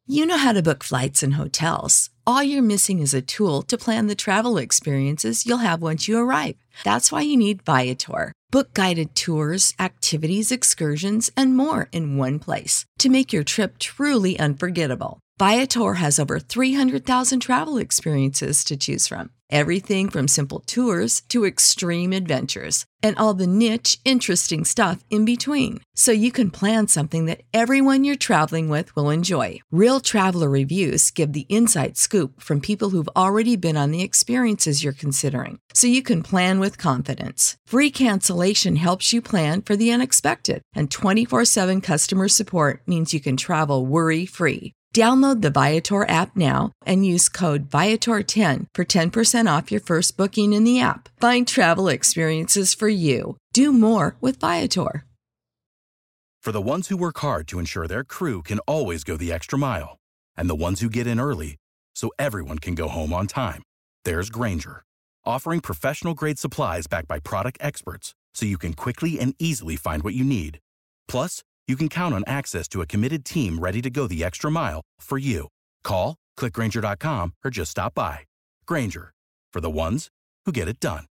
You know how to book flights and hotels. All you're missing is a tool to plan the travel experiences you'll have once you arrive. That's why you need Viator. Book guided tours, activities, excursions, and more in one place to make your trip truly unforgettable. Viator has over 300,000 travel experiences to choose from. Everything from simple tours to extreme adventures and all the niche, interesting stuff in between. So you can plan something that everyone you're traveling with will enjoy. Real traveler reviews give the inside scoop from people who've already been on the experiences you're considering. So you can plan with confidence. Free cancellation helps you plan for the unexpected. And 24/7 customer support means you can travel worry-free. Download the Viator app now and use code Viator10 for 10% off your first booking in the app. Find travel experiences for you. Do more with Viator. For the ones who work hard to ensure their crew can always go the extra mile, and the ones who get in early so everyone can go home on time, there's Grainger, offering professional-grade supplies backed by product experts so you can quickly and easily find what you need. Plus, you can count on access to a committed team ready to go the extra mile for you. Call, click Grainger.com, or just stop by. Grainger, for the ones who get it done.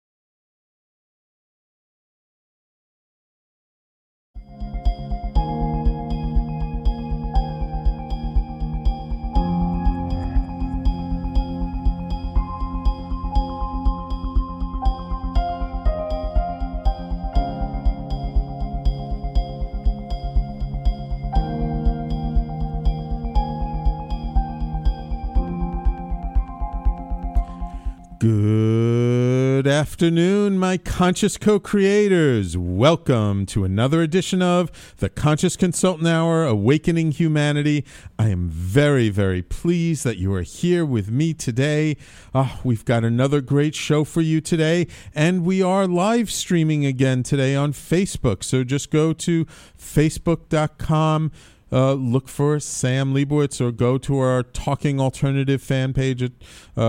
Good afternoon, my conscious co-creators. Welcome to another edition of the Conscious Consultant Hour, Awakening Humanity. I am very, very pleased that you are here with me today. We've got another great show for you today, and we are live streaming again today on Facebook. So just go to facebook.com. Look for Sam Liebowitz, or go to our Talking Alternative fan page at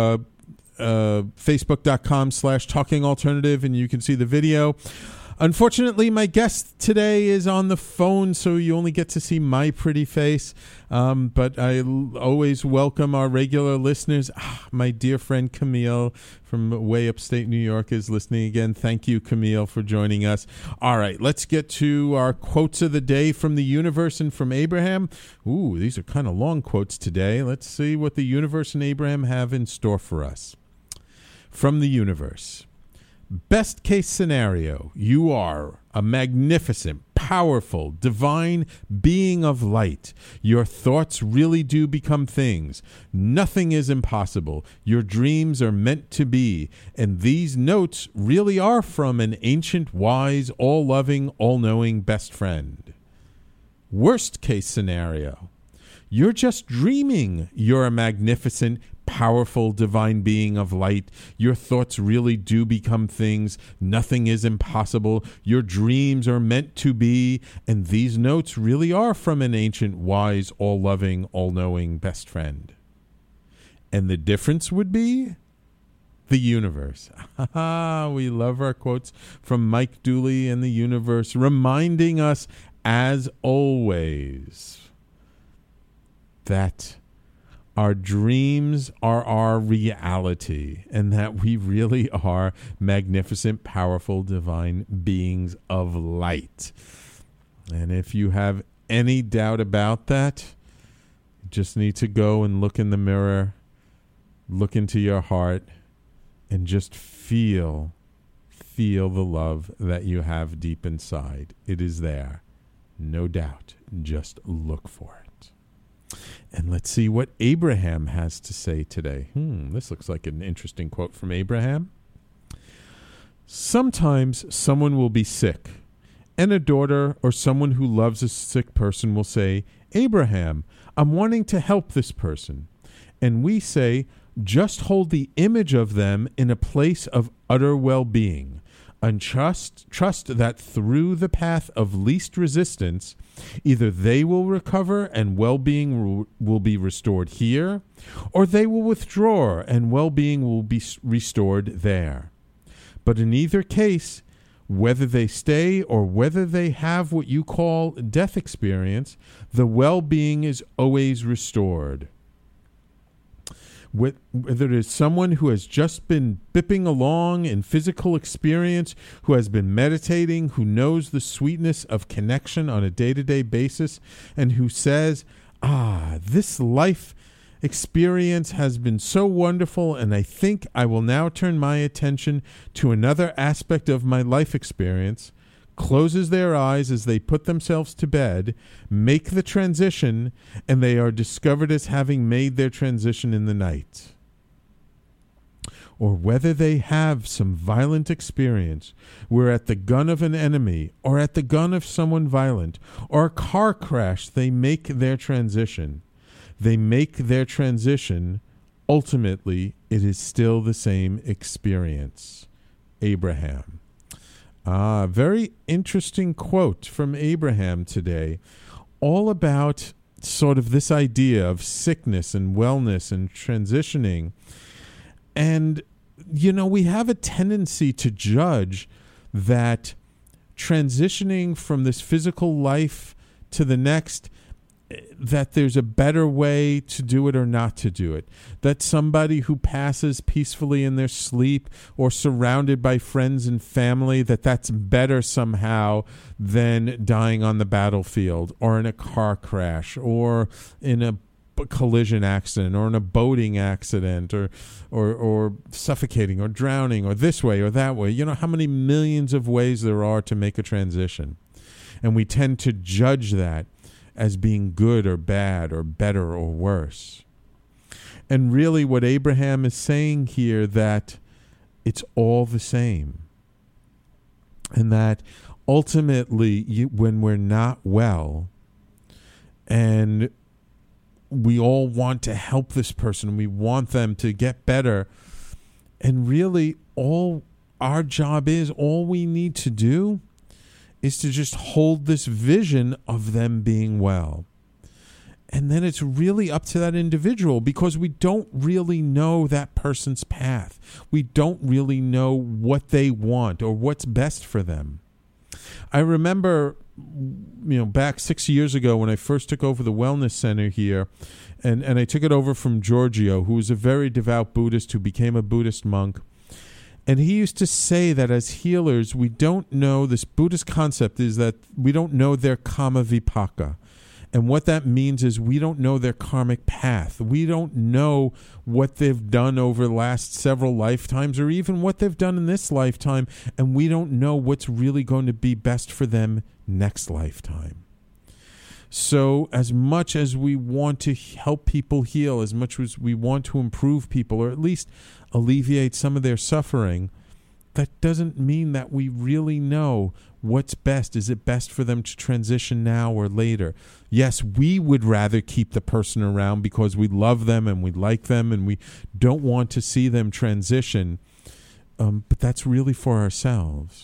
facebook.com/Talking Alternative, and you can see the video. Unfortunately, my guest today is on the phone, so you only get to see my pretty face. But I always welcome our regular listeners. My dear friend Camille from way upstate New York is listening again. Thank you, Camille, for joining us. All right, let's get to our quotes of the day from the universe and from Abraham. Ooh, these are kind of long quotes today. Let's see what the universe and Abraham have in store for us. From the universe. Best case scenario, you are a magnificent, powerful, divine being of light. Your thoughts really do become things. Nothing is impossible. Your dreams are meant to be. And these notes really are from an ancient, wise, all-loving, all-knowing best friend. Worst case scenario, you're just dreaming. You're a magnificent, powerful, divine being of light. Your thoughts really do become things. Nothing is impossible. Your dreams are meant to be. And these notes really are from an ancient, wise, all-loving, all-knowing best friend. And the difference would be the universe. We love our quotes from Mike Dooley and the universe, reminding us, as always, that our dreams are our reality, and that we really are magnificent, powerful, divine beings of light. And if you have any doubt about that, you just need to go and look in the mirror, look into your heart, and just feel the love that you have deep inside. It is there. No doubt. Just look for it. And let's see what Abraham has to say today. This looks like an interesting quote from Abraham. Sometimes someone will be sick, and a daughter or someone who loves a sick person will say, "Abraham, I'm wanting to help this person." And we say, just hold the image of them in a place of utter well-being. And trust that through the path of least resistance, either they will recover and well-being will be restored here, or they will withdraw and well-being will be restored there. But in either case, whether they stay or whether they have what you call death experience, the well-being is always restored. Whether it is someone who has just been bipping along in physical experience, who has been meditating, who knows the sweetness of connection on a day-to-day basis, and who says, this life experience has been so wonderful, and I think I will now turn my attention to another aspect of my life experience, closes their eyes as they put themselves to bed, make the transition, and they are discovered as having made their transition in the night. Or whether they have some violent experience where at the gun of an enemy or at the gun of someone violent or a car crash, they make their transition. They make their transition. Ultimately, it is still the same experience. Abraham. Very interesting quote from Abraham today, all about sort of this idea of sickness and wellness and transitioning. And, we have a tendency to judge that transitioning from this physical life to the next, that there's a better way to do it or not to do it. That somebody who passes peacefully in their sleep or surrounded by friends and family, that's better somehow than dying on the battlefield or in a car crash or in a collision accident or in a boating accident or suffocating or drowning or this way or that way. How many millions of ways there are to make a transition. And we tend to judge that as being good or bad or better or worse. And really what Abraham is saying here, that it's all the same. And that ultimately when we're not well and we all want to help this person, we want them to get better, and really all our job is, all we need to do is to just hold this vision of them being well. And then it's really up to that individual, because we don't really know that person's path. We don't really know what they want or what's best for them. I remember, back 6 years ago when I first took over the wellness center here, and I took it over from Giorgio, who was a very devout Buddhist who became a Buddhist monk. And he used to say that as healers, we don't know, this Buddhist concept is that we don't know their kama vipaka. And what that means is we don't know their karmic path. We don't know what they've done over the last several lifetimes or even what they've done in this lifetime. And we don't know what's really going to be best for them next lifetime. So as much as we want to help people heal, as much as we want to improve people or at least alleviate some of their suffering, that doesn't mean that we really know what's best. Is it best for them to transition now or later? Yes, we would rather keep the person around because we love them and we like them and we don't want to see them transition. But that's really for ourselves.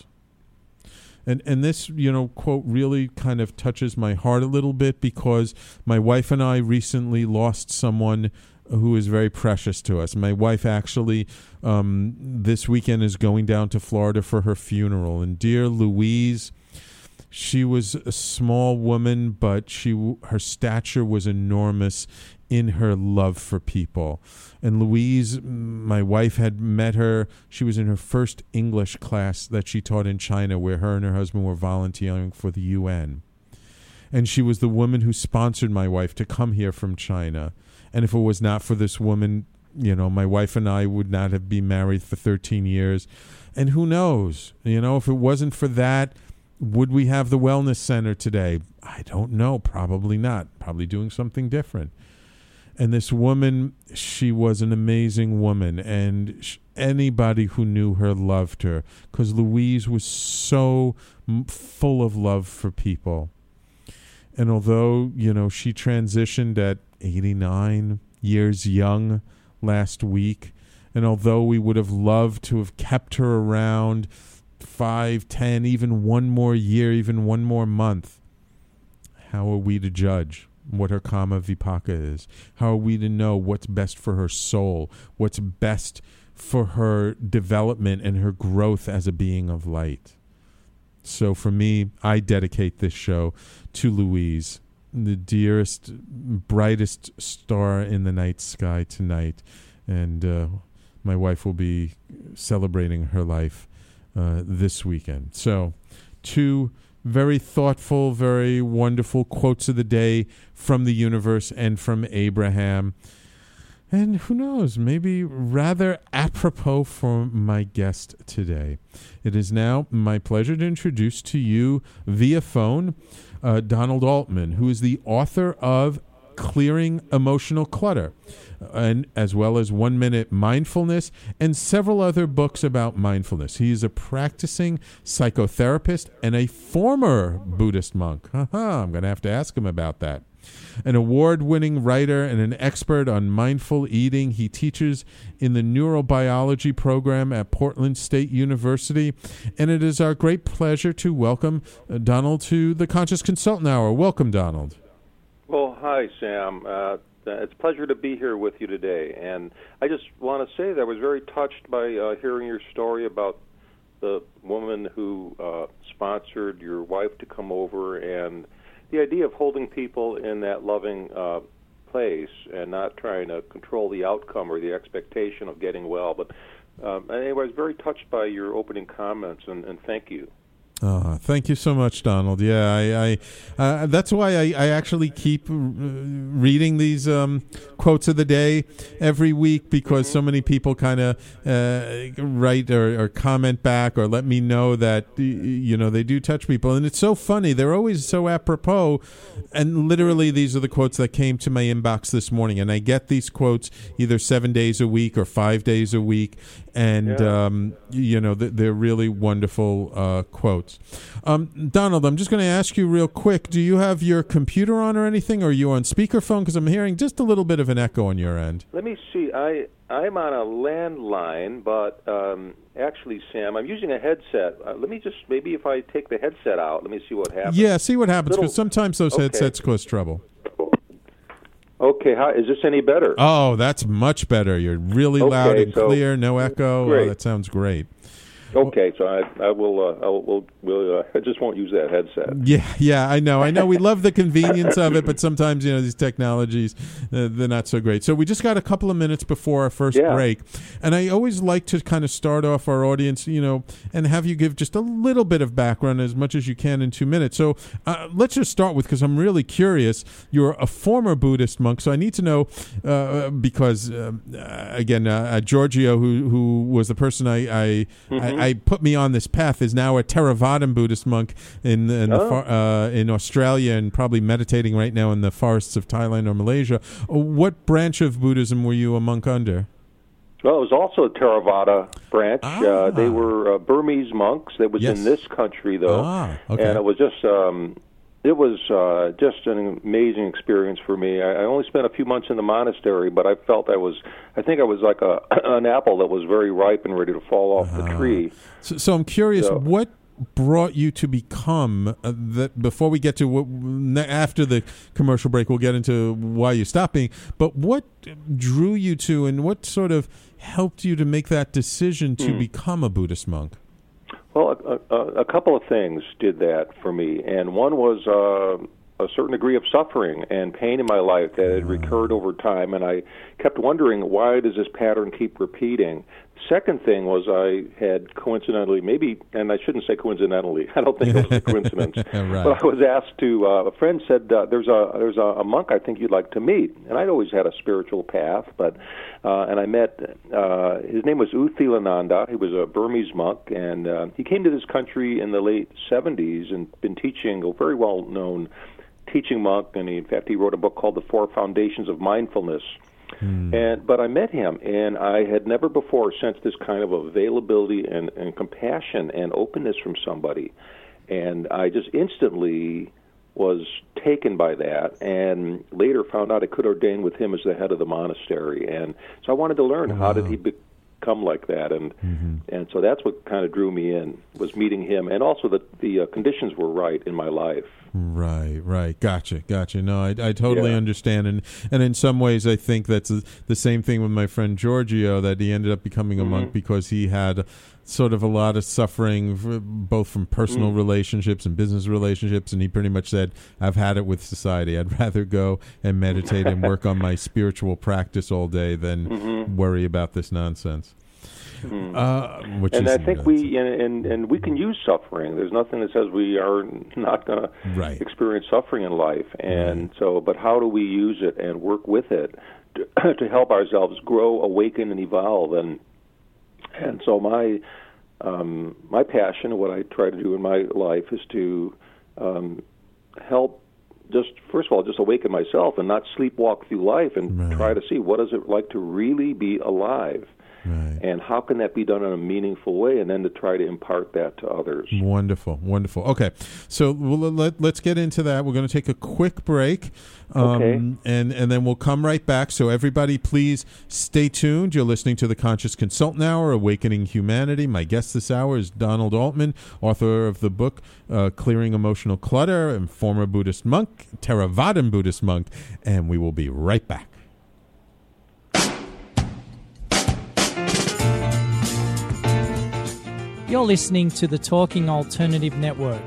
And this, quote really kind of touches my heart a little bit, because my wife and I recently lost someone who is very precious to us. My wife actually this weekend is going down to Florida for her funeral. And dear Louise, she was a small woman, but her stature was enormous in her love for people. And Louise, my wife, had met her. She was in her first English class that she taught in China, where her and her husband were volunteering for the UN. And she was the woman who sponsored my wife to come here from China. And if it was not for this woman, my wife and I would not have been married for 13 years. And who knows, if it wasn't for that, would we have the wellness center today? I don't know. Probably not. Probably doing something different. And this woman, she was an amazing woman. And anybody who knew her loved her, because Louise was so full of love for people. And although, she transitioned at 89 years young last week, and although we would have loved to have kept her around 5, 10, even one more year, even one more month, how are we to judge what her kama vipaka is? How are we to know what's best for her soul, what's best for her development and her growth as a being of light? So for me, I dedicate this show to Louise, the dearest, brightest star in the night sky tonight. And my wife will be celebrating her life this weekend. So 2 very thoughtful, very wonderful quotes of the day from the universe and from Abraham. And who knows, maybe rather apropos for my guest today. It is now my pleasure to introduce to you via phone Donald Altman, who is the author of Clearing Emotional Clutter, and as well as 1 Minute Mindfulness and several other books about mindfulness. He is a practicing psychotherapist and a former Buddhist monk. I'm going to have to ask him about that. An award-winning writer and an expert on mindful eating, he teaches in the neurobiology program at Portland State University. And it is our great pleasure to welcome Donald to the Conscious Consultant Hour. Welcome, Donald. Well, hi, Sam. It's a pleasure to be here with you today. And I just want to say that I was very touched by hearing your story about the woman who sponsored your wife to come over, and the idea of holding people in that loving place and not trying to control the outcome or the expectation of getting well. But anyway, I was very touched by your opening comments, and thank you. Thank you so much, Donald. Yeah, I that's why I actually keep reading these quotes of the day every week, because so many people kind of write or comment back or let me know that they do touch people, and it's so funny. They're always so apropos, and literally these are the quotes that came to my inbox this morning, and I get these quotes either 7 days a week or 5 days a week, and they're really wonderful quotes. Donald, I'm just going to ask you real quick, do you have your computer on or anything, or are you on speakerphone? Because I'm hearing just a little bit of an echo on your end. Let me see. I'm on a landline, but actually, Sam, I'm using a headset. Let me just, maybe if I take the headset out, let me see what happens. Yeah, see what happens, because sometimes those headsets cause trouble. Okay, is this any better? Oh, that's much better. You're really loud and clear, no echo. Great. Oh, that sounds great. Okay, so I just won't use that headset. Yeah, I know. We love the convenience of it, but sometimes, these technologies, they're not so great. So we just got a couple of minutes before our first break, and I always like to kind of start off our audience, and have you give just a little bit of background, as much as you can in 2 minutes. So let's just start with, because I'm really curious, you're a former Buddhist monk, so I need to know, because, again, Giorgio, who was the person I put me on this path, is now a Theravadan Buddhist monk in Australia, and probably meditating right now in the forests of Thailand or Malaysia. What branch of Buddhism were you a monk under? Well, it was also a Theravada branch. They were Burmese monks. That was in this country, though, and it was just an amazing experience for me. I only spent a few months in the monastery, but I felt I think I was like an apple that was very ripe and ready to fall off the tree. So I'm curious, what brought you to become that? Before we get to after the commercial break, we'll get into why you stopped being. But what drew you to, and what sort of helped you to make that decision to become a Buddhist monk? Well, a couple of things did that for me, and one was a certain degree of suffering and pain in my life that had recurred over time, and I kept wondering, why does this pattern keep repeating? Second thing was, I had coincidentally, maybe, and I shouldn't say coincidentally, I don't think it was a coincidence, right. But I was asked to, a friend said, there's a monk I think you'd like to meet. And I'd always had a spiritual path, but, and I met, his name was U Thilananda. He was a Burmese monk, and he came to this country in the late 70s and been teaching, a very well-known teaching monk, and in fact he wrote a book called The Four Foundations of Mindfulness. But I met him, and I had never before sensed this kind of availability and compassion and openness from somebody. And I just instantly was taken by that, and later found out I could ordain with him as the head of the monastery. And so I wanted to learn, how did he become like that? And so that's what kind of drew me in, was meeting him, and also that the conditions were right in my life. Right. Gotcha. No, I totally understand. And in some ways, I think that's the same thing with my friend Giorgio, that he ended up becoming a monk because he had sort of a lot of suffering, both from personal relationships and business relationships. And he pretty much said, I've had it with society. I'd rather go and meditate and work on my spiritual practice all day than worry about this nonsense. And I think we can use suffering. There's nothing that says we are not going to experience suffering in life. And so, but how do we use it and work with it to help ourselves grow, awaken, and evolve? And so my passion, what I try to do in my life, is to help. First of all, just awaken myself and not sleepwalk through life, and try to see what is it like to really be alive. And how can that be done in a meaningful way, and then to try to impart that to others. Wonderful. Okay, so let's get into that. We're going to take a quick break, and then we'll come right back. So everybody, please stay tuned. You're listening to the Conscious Consultant Hour, Awakening Humanity. My guest this hour is Donald Altman, author of the book Clearing Emotional Clutter, and former Buddhist monk, Theravadan Buddhist monk, and we will be right back. You're listening to the Talking Alternative Network.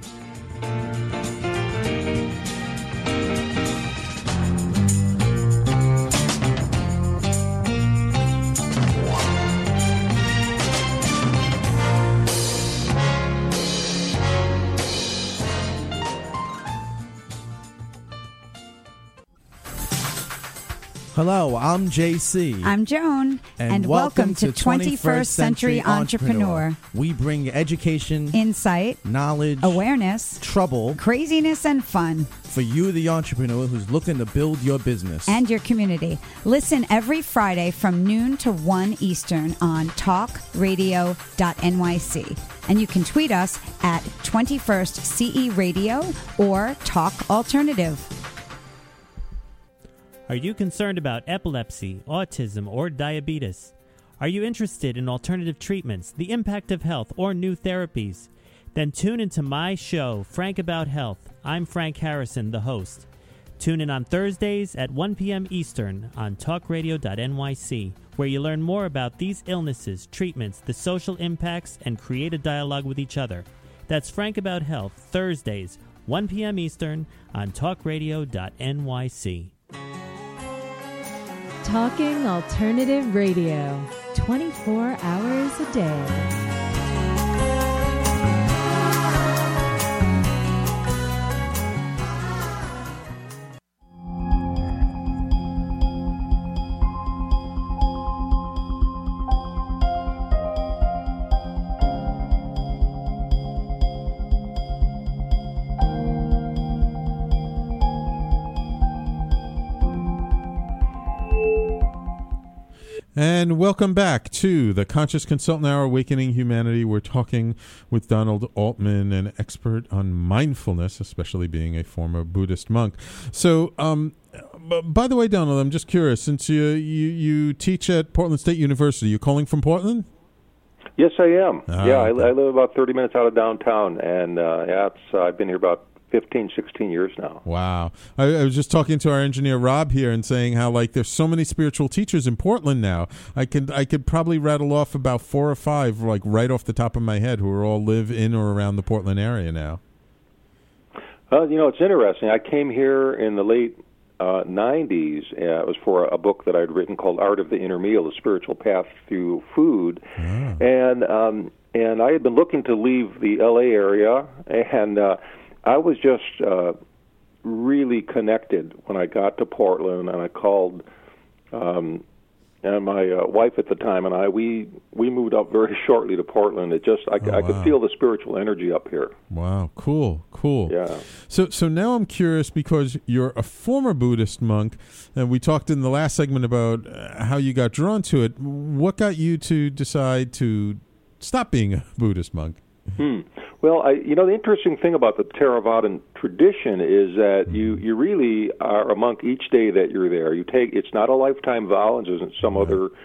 Hello, I'm JC. I'm Joan. And welcome to 21st Century Entrepreneur. We bring education, insight, knowledge, awareness, trouble, craziness, and fun for you, the entrepreneur who's looking to build your business and your community. Listen every Friday from noon to 1 Eastern on talkradio.nyc. And you can tweet us at 21st CE Radio or Talk Alternative. Are you concerned about epilepsy, autism, or diabetes? Are you interested in alternative treatments, the impact of health, or new therapies? Then tune into my show, Frank About Health. I'm Frank Harrison, the host. Tune in on Thursdays at 1 p.m. Eastern on talkradio.nyc, where you learn more about these illnesses, treatments, the social impacts, and create a dialogue with each other. That's Frank About Health, Thursdays, 1 p.m. Eastern on talkradio.nyc. Talking Alternative Radio, 24 hours a day. And welcome back to the Conscious Consultant Hour, Awakening Humanity. We're talking with Donald Altman, an expert on mindfulness, especially being a former Buddhist monk. So, by the way, Donald, I'm just curious, since you teach at Portland State University, you calling from Portland? Yes, I am. I live about 30 minutes out of downtown, and I've been here about 15, 16 years now. Wow. I was just talking to our engineer Rob here and saying how there's so many spiritual teachers in Portland now. I could probably rattle off about 4 or 5 right off the top of my head who all live in or around the Portland area now. It's interesting. I came here in the late 90s. It was for a book that I'd written called Art of the Inner Meal, A Spiritual Path Through Food. And I had been looking to leave the L.A. area, and I was just really connected when I got to Portland, and I called, and my wife at the time and I, we moved up very shortly to Portland. I could feel the spiritual energy up here. Wow, cool. Yeah. So now I'm curious, because you're a former Buddhist monk, and we talked in the last segment about how you got drawn to it. What got you to decide to stop being a Buddhist monk? Well, the interesting thing about the Theravadan tradition is that you really are a monk each day that you're there. It's not a lifetime vow, as in some other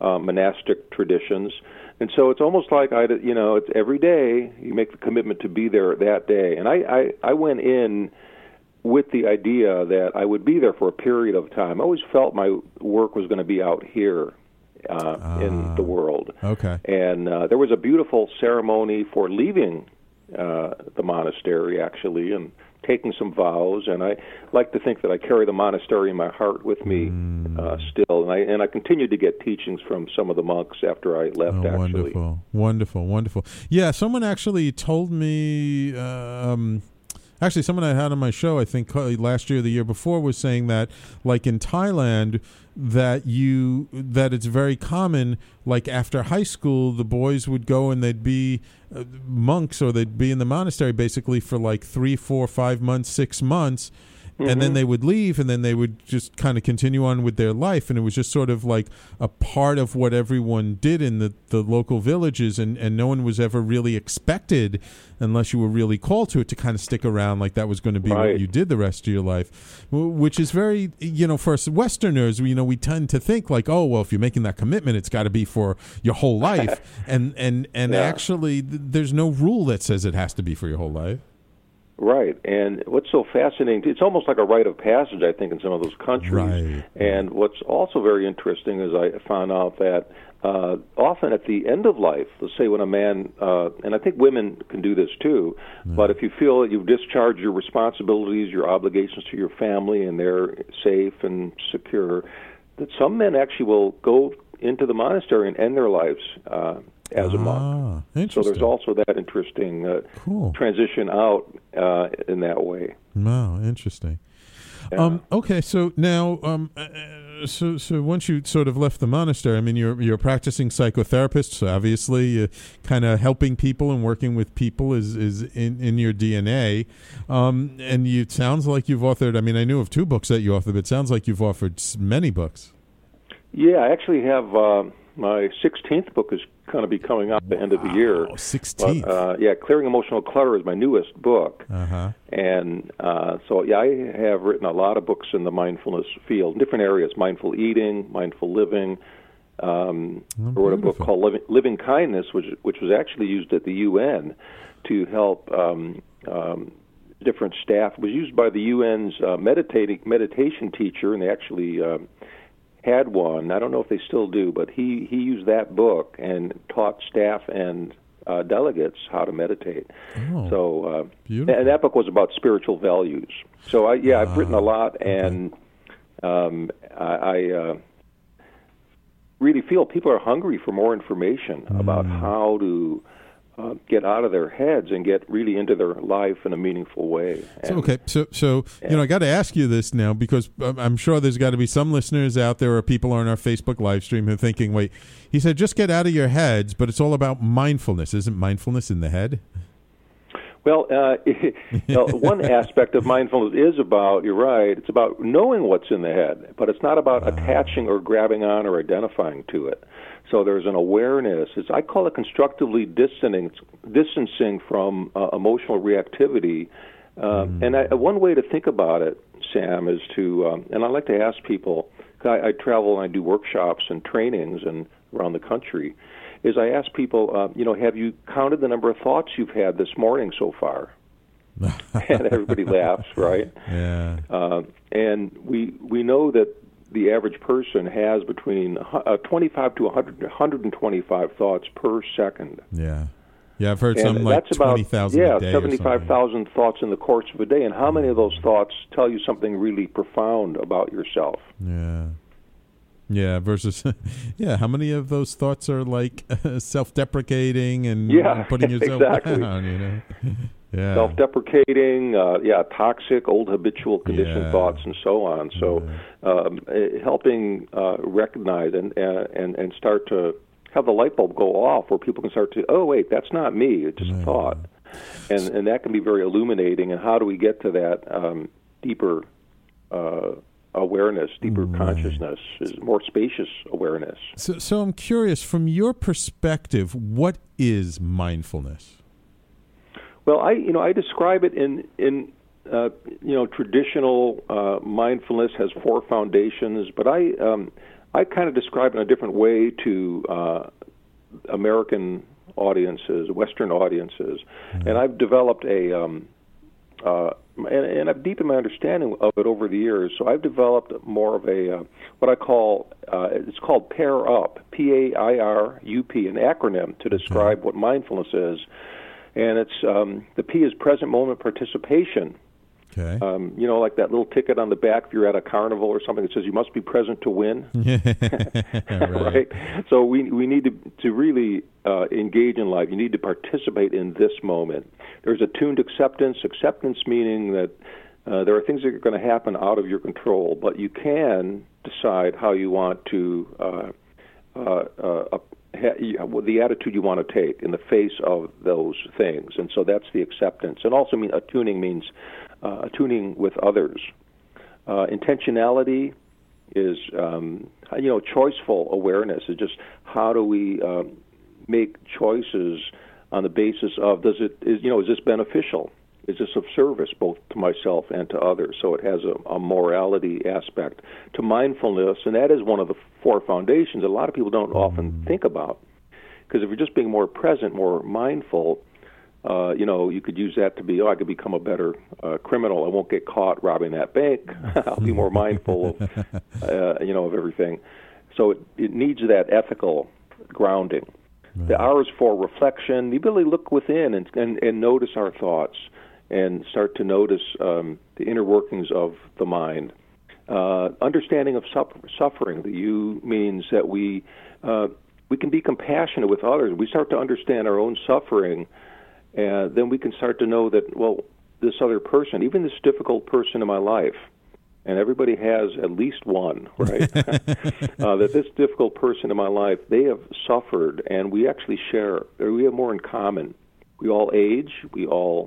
monastic traditions. And so it's almost like it's every day you make the commitment to be there that day. And I went in with the idea that I would be there for a period of time. I always felt my work was going to be out here in the world. Okay. And there was a beautiful ceremony for leaving the monastery, actually, and taking some vows. And I like to think that I carry the monastery in my heart with me still. And I continued to get teachings from some of the monks after I left, actually. Wonderful. Yeah, someone actually told me... Actually, someone I had on my show, I think last year or the year before, was saying that, like in Thailand, that it's very common, like after high school, the boys would go and they'd be monks, or they'd be in the monastery basically for like 3, 4, 5 months, 6 months. And then they would leave, and then they would just kind of continue on with their life. And it was just sort of like a part of what everyone did in the local villages, and no one was ever really expected, unless you were really called to it, to kind of stick around like that was going to be what you did the rest of your life, which is very, for us Westerners, we tend to think like, oh, well, if you're making that commitment, it's got to be for your whole life. and actually, there's no rule that says it has to be for your whole life. Right, and what's so fascinating, it's almost like a rite of passage, I think, in some of those countries. Right. And what's also very interesting is I found out that often at the end of life, let's say when a man, and I think women can do this too, but if you feel that you've discharged your responsibilities, your obligations to your family, and they're safe and secure, that some men actually will go into the monastery and end their lives as a monk. So there's also that interesting transition out in that way. Wow, interesting. Yeah. Okay, so now, so once you sort of left the monastery, I mean, you're a practicing psychotherapist, so obviously kind of helping people and working with people is in your DNA. And it sounds like you've authored, I mean, I knew of 2 books that you authored, but it sounds like you've authored many books. Yeah, I actually have my 16th book is going to be coming out at the end of the year. 16th. But, Clearing Emotional Clutter is my newest book. And so I have written a lot of books in the mindfulness field, different areas, mindful eating, mindful living. I wrote a book called Living Kindness, which was actually used at the UN to help different staff. It was used by the UN's meditation teacher, and they actually... had one. I don't know if they still do, but he used that book and taught staff and delegates how to meditate. So, and that book was about spiritual values. So, I've written a lot, and I really feel people are hungry for more information about how to get out of their heads and get really into their life in a meaningful way. And, so I got to ask you this now, because I'm sure there's got to be some listeners out there or people on our Facebook live stream who are thinking, wait, he said just get out of your heads, but it's all about mindfulness. Isn't mindfulness in the head? Well, one aspect of mindfulness is about, you're right, it's about knowing what's in the head, but it's not about attaching or grabbing on or identifying to it. So there's an awareness. I call it constructively distancing from emotional reactivity. And one way to think about it, Sam, is to, and I like to ask people, I travel and I do workshops and trainings and around the country, is I ask people, have you counted the number of thoughts you've had this morning so far? And everybody laughs, right? Yeah. And we know that the average person has between 25 to 125 thoughts per second. Yeah. Yeah, I've heard something like 20,000 a day. 75,000 thoughts in the course of a day. And how many of those thoughts tell you something really profound about yourself? Yeah. Yeah, versus, how many of those thoughts are like self-deprecating and putting yourself down, Yeah. Self-deprecating, toxic, old habitual conditioned thoughts, and so on. So, helping recognize and start to have the light bulb go off, where people can start to, oh wait, that's not me; it's just a thought, and that can be very illuminating. And how do we get to that deeper awareness, deeper consciousness, is more spacious awareness? So I'm curious, from your perspective, what is mindfulness? Well, I describe it in traditional mindfulness has 4 foundations, but I kind of describe it in a different way to American audiences, Western audiences, and I've developed and I've deepened my understanding of it over the years. So I've developed more of a what I call it's called PAIR UP, PAIRUP, an acronym to describe what mindfulness is, and it's the P is present moment participation. Okay. You know, like that little ticket on the back if you're at a carnival or something that says you must be present to win. Right. So we need to really engage in life. You need to participate in this moment. There's attuned acceptance. Acceptance meaning that there are things that are going to happen out of your control, but you can decide how you want to the attitude you want to take in the face of those things. And so that's the acceptance. And also attuning means attuning with others. Intentionality is, choiceful awareness. Is just how do we make choices on the basis of is this beneficial? Is this of service both to myself and to others? So it has a morality aspect to mindfulness, and that is one of the four foundations a lot of people don't often think about. Because if you're just being more present, more mindful, you could use that to be, I could become a better criminal. I won't get caught robbing that bank. I'll be more mindful of everything. So it needs that ethical grounding. Right. The R is for reflection, the ability to look within and notice our thoughts and start to notice the inner workings of the mind. Understanding of suffering. The U means that we can be compassionate with others. We start to understand our own suffering, and then we can start to know that, this other person, even this difficult person in my life, and everybody has at least one, right? That this difficult person in my life, they have suffered, and we actually we have more in common. We all age, we all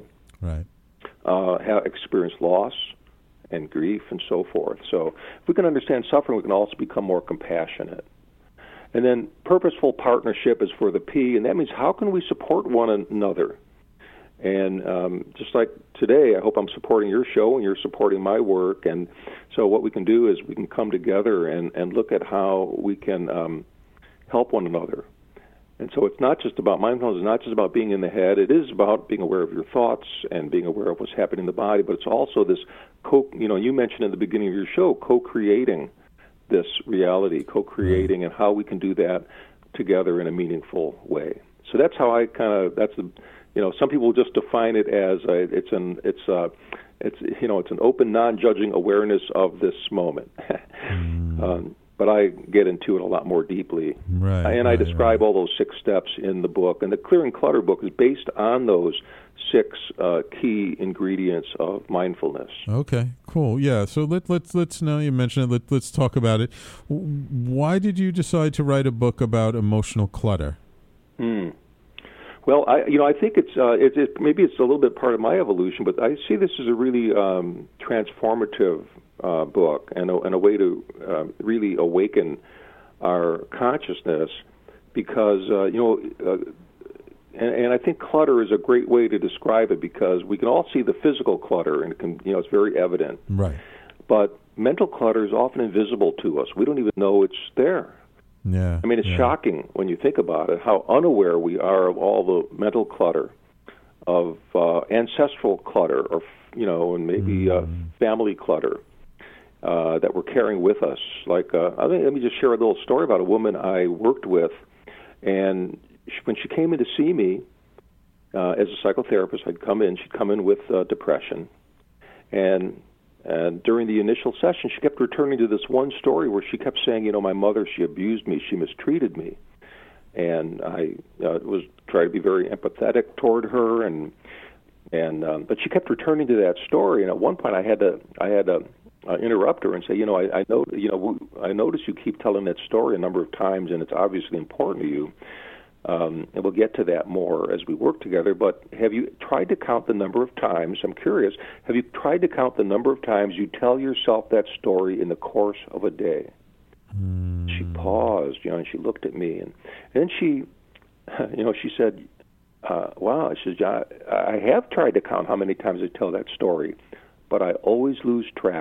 have experienced loss and grief and so forth. So if we can understand suffering, we can also become more compassionate. And then purposeful partnership is for the P, and that means how can we support one another? And just like today, I hope I'm supporting your show and you're supporting my work. And so what we can do is we can come together and look at how we can help one another. And so it's not just about mindfulness, it's not just about being in the head. It is about being aware of your thoughts and being aware of what's happening in the body, but it's also this, you mentioned in the beginning of your show, co-creating this reality, co-creating, and how we can do that together in a meaningful way. So that's how some people just define it as it's an open, non-judging awareness of this moment. But I get into it a lot more deeply. I describe all those 6 steps in the book. And the Clearing Clutter book is based on those 6 key ingredients of mindfulness. Okay, cool. Yeah, so let's now you mentioned it, let's talk about it. Why did you decide to write a book about emotional clutter? Well, I think it's maybe it's a little bit part of my evolution, but I see this as a really transformative book and a way to really awaken our consciousness, because and I think clutter is a great way to describe it, because we can all see the physical clutter and it's very evident. Right. But mental clutter is often invisible to us. We don't even know it's there. Yeah. I mean, it's shocking when you think about it, how unaware we are of all the mental clutter, of ancestral clutter, or and maybe family clutter that we're carrying with us. Like, let me just share a little story about a woman I worked with, and when she came in to see me as a psychotherapist, she'd come in with depression, and during the initial session, she kept returning to this one story where she kept saying, my mother, she abused me, she mistreated me. And I was trying to be very empathetic toward her, but she kept returning to that story. And at one point, I had to interrupt her and say, I notice you keep telling that story a number of times, and it's obviously important to you. And we'll get to that more as we work together, but have you tried to count the number of times, I'm curious, have you tried to count the number of times you tell yourself that story in the course of a day? She paused, and she looked at me, and then she said, wow, she said, I have tried to count how many times I tell that story, but I always lose track.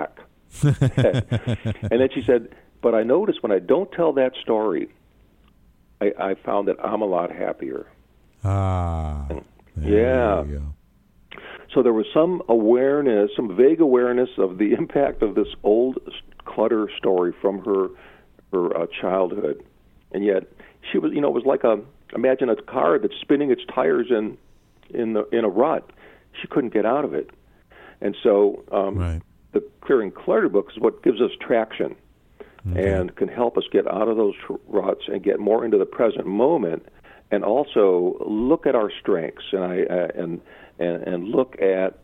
And then she said, but I noticed when I don't tell that story, I found that I'm a lot happier. Ah. Yeah. You go. So there was some awareness, some vague awareness of the impact of this old clutter story from her childhood, and yet she was, it was like imagine a car that's spinning its tires in a rut. She couldn't get out of it, and so the Clearing Clutter book is what gives us traction and can help us get out of those ruts and get more into the present moment, and also look at our strengths and look at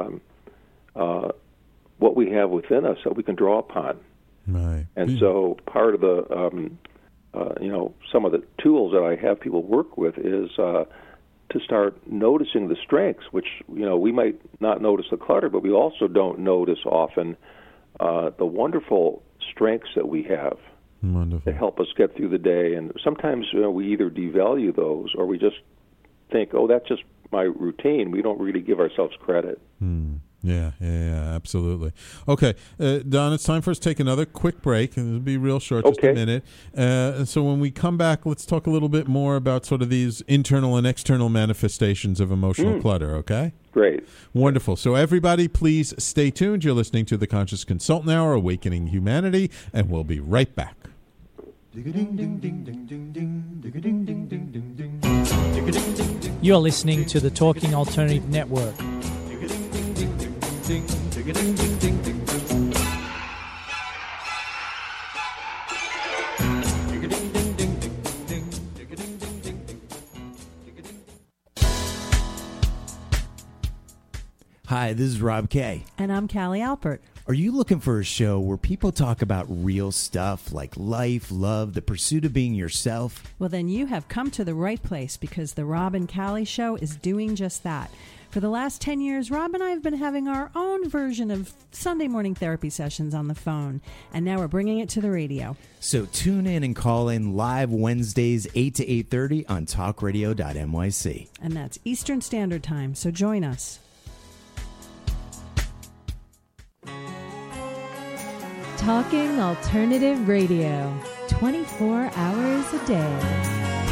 what we have within us that we can draw upon. Right. And so part of the, some of the tools that I have people work with is to start noticing the strengths, which, we might not notice the clutter, but we also don't notice often the wonderful strengths that we have. Wonderful. That help us get through the day. And sometimes we either devalue those or we just think, oh, that's just my routine. We don't really give ourselves credit. Yeah, absolutely. Okay, Don, it's time for us to take another quick break, and it'll be real short, just a minute. So when we come back, let's talk a little bit more about sort of these internal and external manifestations of emotional clutter, okay? Great. Wonderful. So everybody, please stay tuned. You're listening to the Conscious Consultant Hour, Awakening Humanity, and we'll be right back. You're listening to the Talking Alternative Network. Hi, this is Rob Kay. And I'm Callie Alpert. Are you looking for a show where people talk about real stuff like life, love, the pursuit of being yourself? Well, then you have come to the right place, because the Rob and Callie Show is doing just that. For the last 10 years, Rob and I have been having our own version of Sunday morning therapy sessions on the phone, and now we're bringing it to the radio. So tune in and call in live Wednesdays 8 to 8:30 on talkradio.nyc. And that's Eastern Standard Time, so join us. Talking Alternative Radio, 24 hours a day.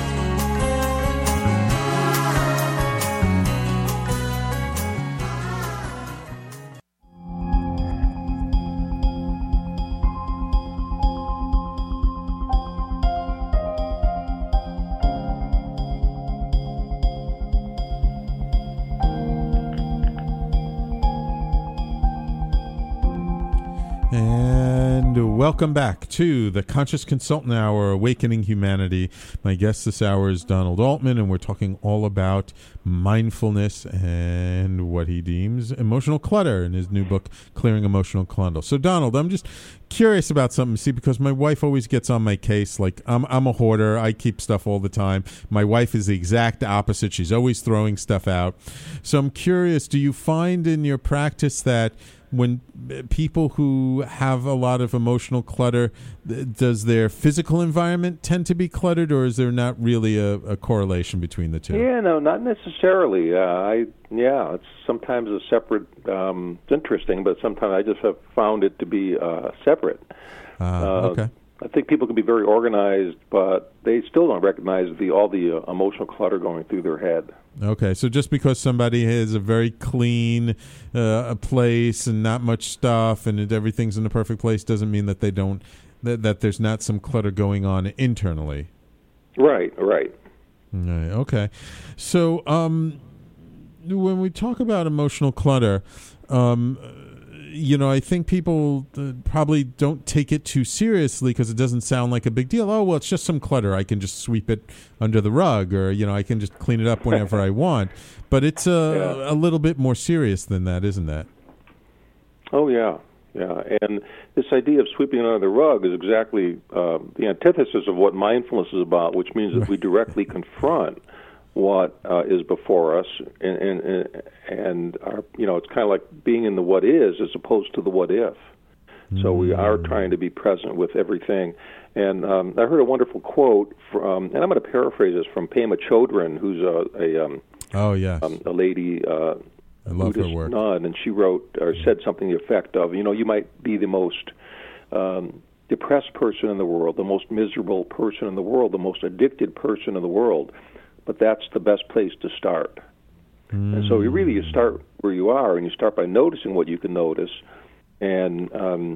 And welcome back to the Conscious Consultant Hour, Awakening Humanity. My guest this hour is Donald Altman, and we're talking all about mindfulness and what he deems emotional clutter in his new book, Clearing Emotional Clutter. So, Donald, I'm just curious about something, see, because my wife always gets on my case. Like, I'm a hoarder. I keep stuff all the time. My wife is the exact opposite. She's always throwing stuff out. So I'm curious, do you find in your practice that when people who have a lot of emotional clutter, does their physical environment tend to be cluttered, or is there not really a correlation between the two? Yeah, no, not necessarily. It's sometimes a separate. It's interesting, but sometimes I just have found it to be separate. Okay. I think people can be very organized, but they still don't recognize all the emotional clutter going through their head. Okay, so just because somebody has a very clean a place and not much stuff and everything's in the perfect place doesn't mean that they don't that there's not some clutter going on internally. Right. Okay. So when we talk about emotional clutter, I think people probably don't take it too seriously because it doesn't sound like a big deal. Oh, well, it's just some clutter. I can just sweep it under the rug, or, I can just clean it up whenever I want. But it's a little bit more serious than that, isn't that? Oh, yeah. And this idea of sweeping it under the rug is exactly the antithesis of what mindfulness is about, which means that we directly confront what is before us, and our, it's kind of like being in the what is as opposed to the what if. So we are trying to be present with everything. And I heard a wonderful quote from, and I'm going to paraphrase this, from Pema Chodron, who's a lady I love Buddhist her work. nun, and she wrote or said something to the effect of, you might be the most depressed person in the world, the most miserable person in the world, the most addicted person in the world, but that's the best place to start. And so you start where you are, and you start by noticing what you can notice, and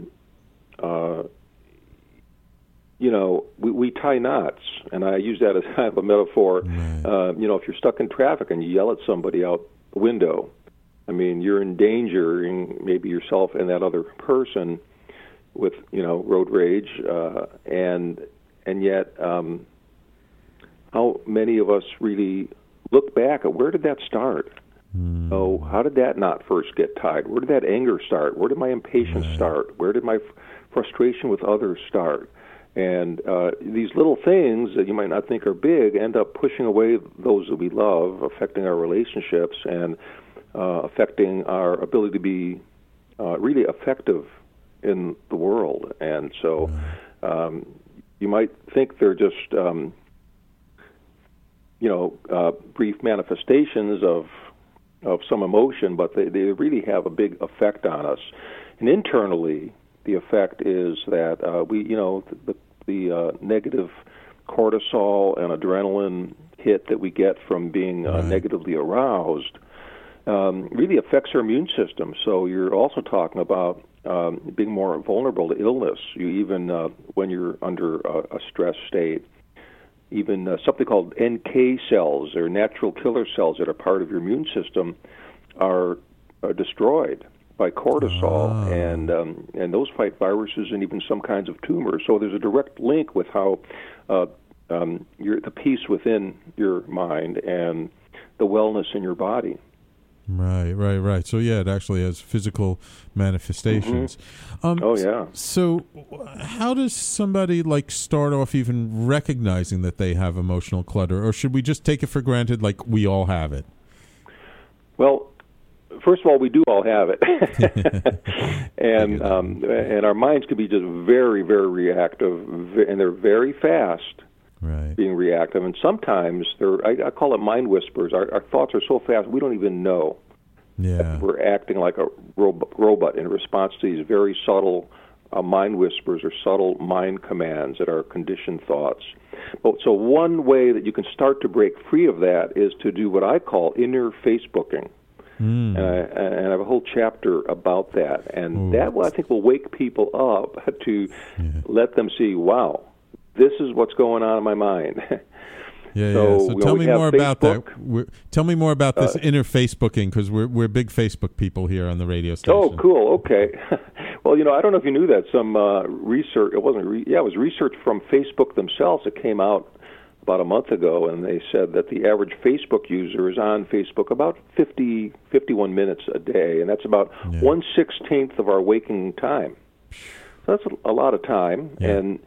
we tie knots, and I use that as kind of a metaphor. Right. If you're stuck in traffic and you yell at somebody out the window, I mean, you're endangering maybe yourself and that other person with, road rage, and yet, how many of us really look back at where did that start? Oh, how did that not first get tied? Where did that anger start? Where did my impatience start? Where did my frustration with others start? And these little things that you might not think are big end up pushing away those that we love, affecting our relationships, and affecting our ability to be really effective in the world. And so you might think they're just, brief manifestations of some emotion, but they really have a big effect on us. And internally, the effect is that the negative cortisol and adrenaline hit that we get from being negatively aroused really affects our immune system. So you're also talking about being more vulnerable to illness. You even when you're under a stress state, even something called NK cells, or natural killer cells that are part of your immune system, are destroyed by cortisol, and those fight viruses and even some kinds of tumors. So there's a direct link with how the peace within your mind and the wellness in your body. Right. So it actually has physical manifestations. So how does somebody start off even recognizing that they have emotional clutter, or should we just take it for granted like we all have it? Well, first of all, we do all have it, and our minds can be just very, very reactive, and they're very fast. Right. Being reactive, and sometimes I call it mind whispers. Our thoughts are so fast we don't even know that we're acting like a robot in response to these very subtle mind whispers or subtle mind commands that are conditioned thoughts. So one way that you can start to break free of that is to do what I call inner Facebooking. And I have a whole chapter about that, and that I think will wake people up to let them see, wow, this is what's going on in my mind. So tell me more about that. Tell me more about this inner Facebooking, because we're big Facebook people here on the radio station. Oh, cool. Okay. Well, I don't know if you knew that. Some research. It was research from Facebook themselves that came out about a month ago, and they said that the average Facebook user is on Facebook about 51 minutes a day, and that's about 1/16 of our waking time. So that's a lot of time, and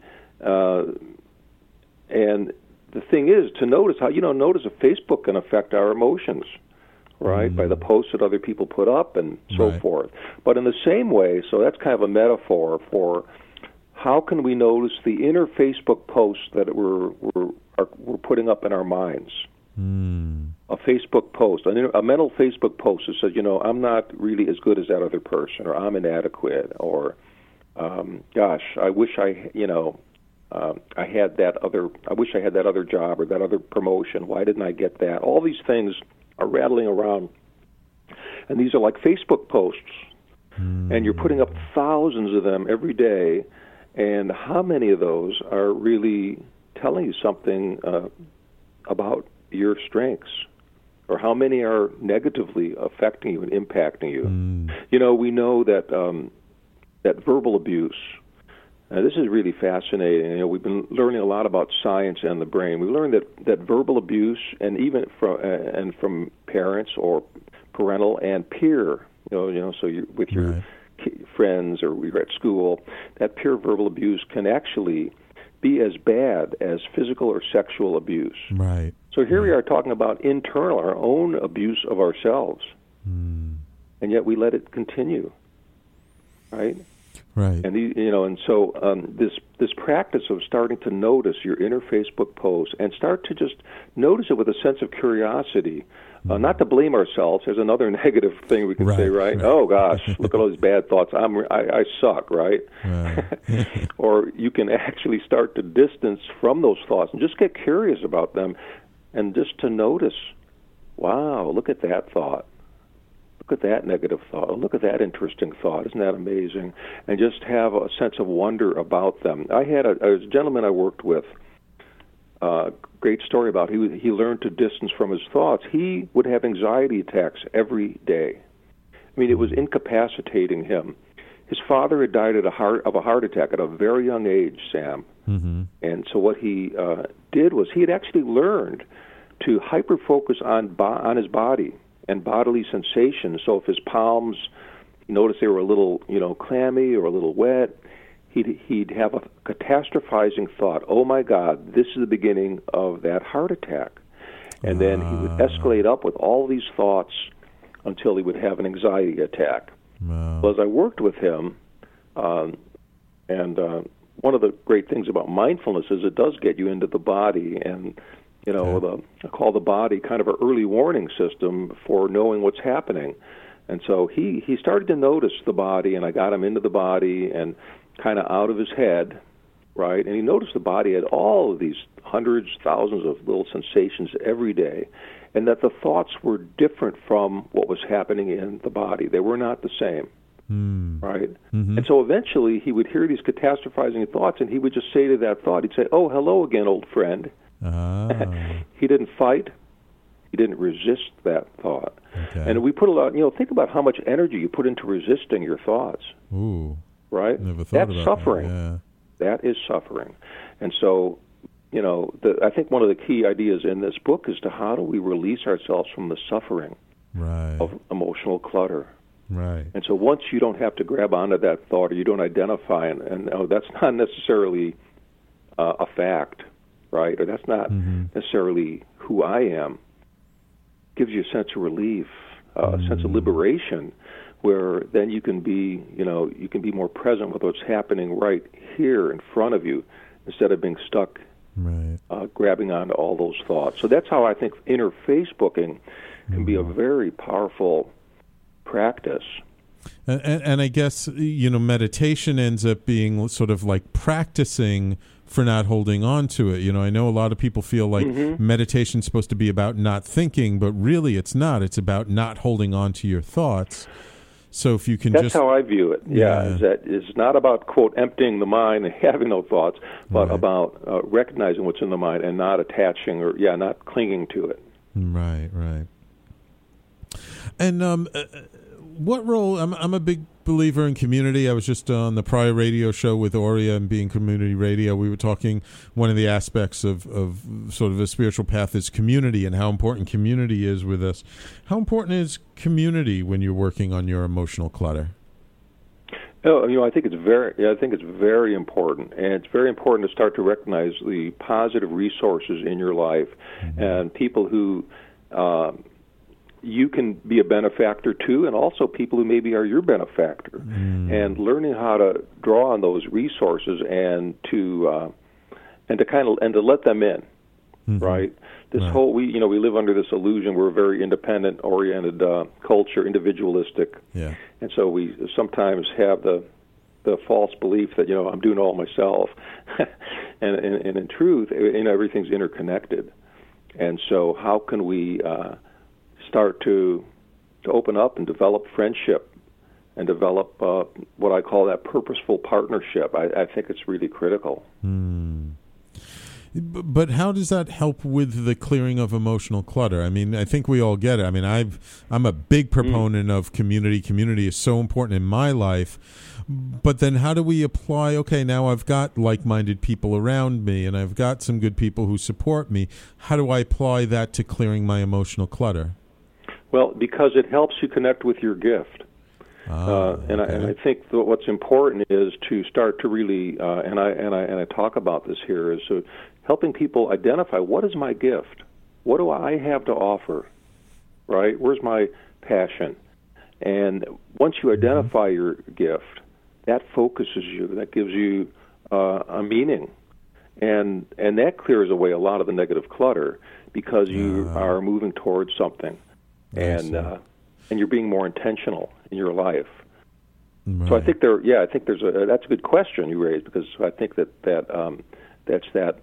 the thing is to notice how notice if Facebook can affect our emotions, right, by the posts that other people put up and so forth. But in the same way, so that's kind of a metaphor for how can we notice the inner Facebook posts that we're putting up in our minds. A Facebook post, a mental Facebook post that says, I'm not really as good as that other person, or I'm inadequate, or gosh, I wish I had that other job or that other promotion. Why didn't I get that? All these things are rattling around, and these are like Facebook posts, and you're putting up thousands of them every day. And how many of those are really telling you something about your strengths, or how many are negatively affecting you and impacting you? We know that that verbal abuse. This is really fascinating. We've been learning a lot about science and the brain. We learned that verbal abuse, and even from parents or parental and peer, so you're with your friends or you're at school, that peer verbal abuse can actually be as bad as physical or sexual abuse. Right. So here we are talking about internal, our own abuse of ourselves, and yet we let it continue. Right. Right. And so this practice of starting to notice your inner Facebook posts and start to just notice it with a sense of curiosity. Not to blame ourselves. There's another negative thing we can say, right? Oh gosh, look at all these bad thoughts. I suck, right? Or you can actually start to distance from those thoughts and just get curious about them, and just to notice, wow, look at that thought. Look at that negative thought. Oh, look at that interesting thought. Isn't that amazing? And just have a sense of wonder about them. I had a gentleman I worked with. Great story about he learned to distance from his thoughts. He would have anxiety attacks every day. I mean, it was incapacitating him. His father had died of a heart attack at a very young age, Sam. Mm-hmm. And so what he did was he had actually learned to hyper-focus on his body and bodily sensations. So if his palms, he noticed they were a little, clammy or a little wet, he'd have a catastrophizing thought, oh my God, this is the beginning of that heart attack. And then he would escalate up with all these thoughts until he would have an anxiety attack. Well, as I worked with him, and one of the great things about mindfulness is it does get you into the body, and I call the body kind of an early warning system for knowing what's happening. And so he started to notice the body, and I got him into the body and kind of out of his head, right? And he noticed the body had all of these hundreds, thousands of little sensations every day, and that the thoughts were different from what was happening in the body. They were not the same, right? Mm-hmm. And so eventually he would hear these catastrophizing thoughts, and he would just say to that thought, he'd say, oh, hello again, old friend. He didn't fight. He didn't resist that thought. Okay. And we put a lot, think about how much energy you put into resisting your thoughts. Ooh. Right? Never thought That's about suffering. That, That is suffering. And so, I think one of the key ideas in this book is to how do we release ourselves from the suffering of emotional clutter. Right. And so once you don't have to grab onto that thought, or you don't identify, and that's not necessarily a fact, right? Or that's not necessarily who I am. Gives you a sense of relief, a sense of liberation, where then you can be, you can be more present with what's happening right here in front of you, instead of being stuck grabbing onto all those thoughts. So that's how I think inner Facebooking can be a very powerful practice. And I guess, meditation ends up being sort of like practicing for not holding on to it. I know a lot of people feel like meditation's supposed to be about not thinking, but really it's not. It's about not holding on to your thoughts. So if you can That's how I view it. Is that it's not about, quote, emptying the mind and having no thoughts, but about recognizing what's in the mind and not attaching or, not clinging to it. Right. And what role? I'm a big believer in community. I was just on the prior radio show with Aurea and being community radio. We were talking, one of the aspects of sort of a spiritual path is community, and how important community is with us. How important is community when you're working on your emotional clutter? I think it's very important, and it's very important to start to recognize the positive resources in your life, and people who you can be a benefactor to, and also people who maybe are your benefactor, and learning how to draw on those resources and to let them in, right? This whole we live under this illusion we're a very independent oriented culture, individualistic, and so we sometimes have the false belief that I'm doing it all myself, and in truth, everything's interconnected, and so how can we start to open up and develop friendship and develop what I call that purposeful partnership? I think it's really critical. But how does that help with the clearing of emotional clutter? I mean, I think we all get it. I mean, I'm a big proponent of community. Community is so important in my life. But then how do we apply, okay, now I've got like-minded people around me and I've got some good people who support me. How do I apply that to clearing my emotional clutter? Well, because it helps you connect with your gift. And I think that what's important is to start to really, and I talk about this here, is helping people identify, what is my gift? What do I have to offer? Right? Where's my passion? And once you identify your gift, that focuses you. That gives you a meaning, and that clears away a lot of the negative clutter because you are moving towards something. and you're being more intentional in your life. Right. So I think that's a good question you raised, because I think that's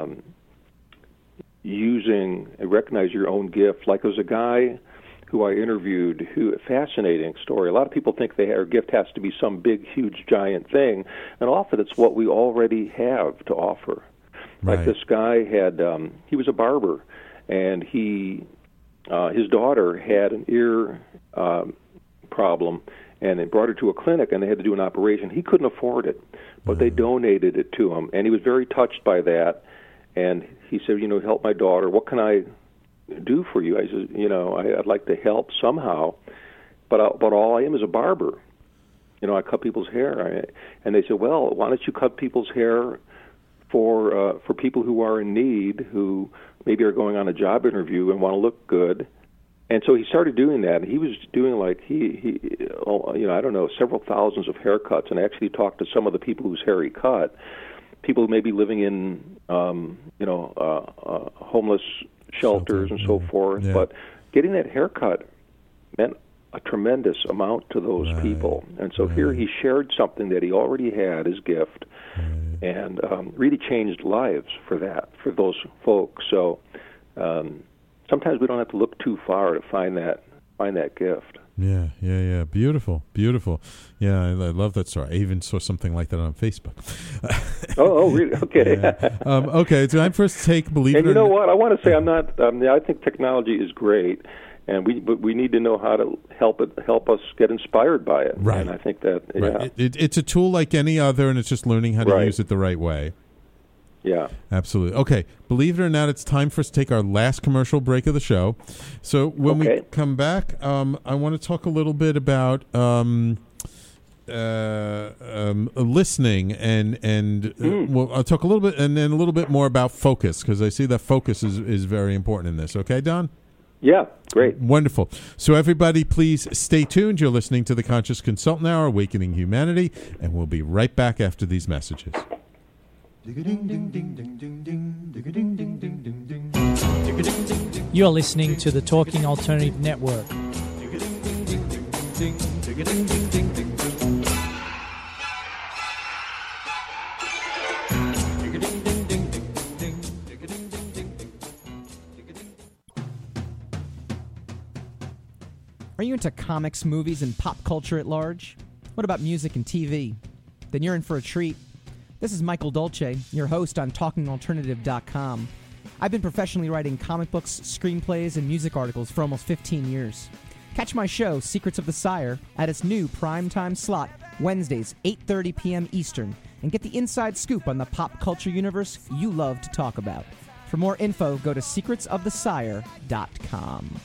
using and recognize your own gift. Like, there was a guy who I interviewed, fascinating story. A lot of people think their gift has to be some big, huge, giant thing, and often it's what we already have to offer. Right. Like, this guy had, he was a barber, and his daughter had an ear problem, and they brought her to a clinic, and they had to do an operation. He couldn't afford it, but they donated it to him, and he was very touched by that. And he said, help my daughter. What can I do for you? I said, I'd like to help somehow, but all I am is a barber. I cut people's hair. And they said, well, why don't you cut people's hair for people who are in need, who maybe are going on a job interview and want to look good. And so he started doing that, and he was doing I don't know, several thousands of haircuts, and actually talked to some of the people whose hair he cut, people who may be living in, homeless shelters and so forth. Yeah. But getting that haircut meant a tremendous amount to those people. And so here he shared something that he already had, his gift, and really changed lives for those folks. So sometimes we don't have to look too far to find that gift. Yeah. Beautiful. Yeah, I love that story. I even saw something like that on Facebook. Oh, really? Okay. Okay, it's time for us to take Believe and It or Not. You know what? I want to say I'm not. I think technology is great, and we need to know how to help us get inspired by it. Right. And I think that Right. It's a tool like any other, and it's just learning how to use it the right way. Yeah. Absolutely. Okay, believe it or not, it's time for us to take our last commercial break of the show. So when we come back, I want to talk a little bit about listening and well, I'll talk a little bit and then a little bit more about focus, because I see that focus is very important in this. Okay, Don? Yeah, great. Wonderful. So everybody, please stay tuned. You're listening to the Conscious Consultant Hour, Awakening Humanity, and we'll be right back after these messages. You're listening to the Talking Alternative Network. Are you into comics, movies, and pop culture at large? What about music and TV? Then you're in for a treat. This is Michael Dolce, your host on TalkingAlternative.com. I've been professionally writing comic books, screenplays, and music articles for almost 15 years. Catch my show, Secrets of the Sire, at its new primetime slot, Wednesdays, 8:30 p.m. Eastern, and get the inside scoop on the pop culture universe you love to talk about. For more info, go to secretsofthesire.com.